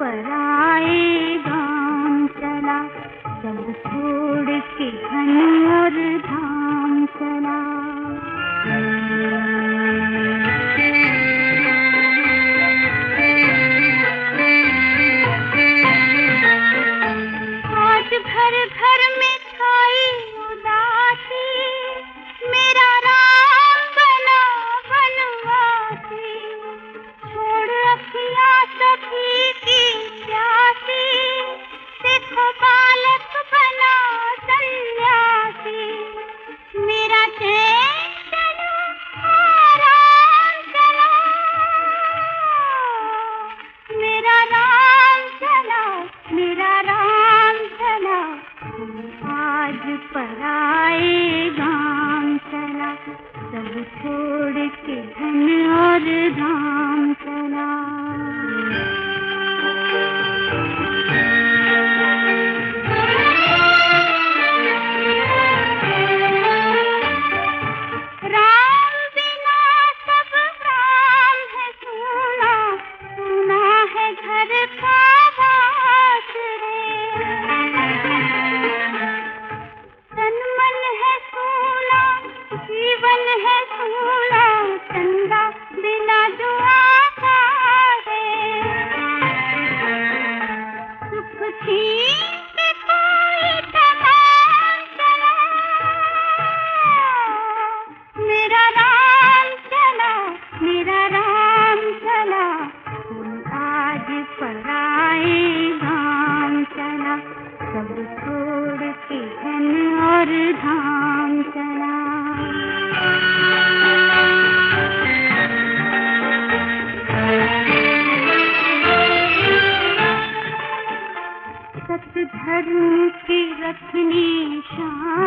पराए गांव चला, सब छोड़ के धन और धाम चला। आज घर घर में छाई उदासी, मेरा राम बना बनवासी। छोड़ अखियाँ सभी की प्यासी, देखो बालक बना सन्यासी। मेरा चैन चला आराम चला, मेरा राम चला, मेरा राम चला। आज पराए गांव चला, सब छोड़ के धन और धाम चला। राम बिना सब काम है सुना, सुना है घर का बात रे। तन मन है सोना, जीवन है सोना, चंदा बिना जो आकार है। सुख छीन के कोई तमाम चला, मेरा राम चला, मेरा राम चला। आज पराए गांव चला, सब छोड़ के धन और धाम चला। सत धर्म की रखनी शान